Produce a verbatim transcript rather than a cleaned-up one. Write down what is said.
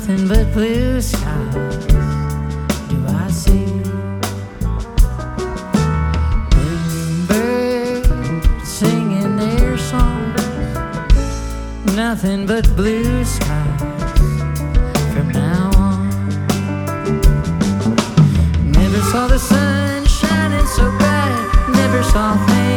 nothing but blue skies do I see. Birds singing their songs, nothing but blue skies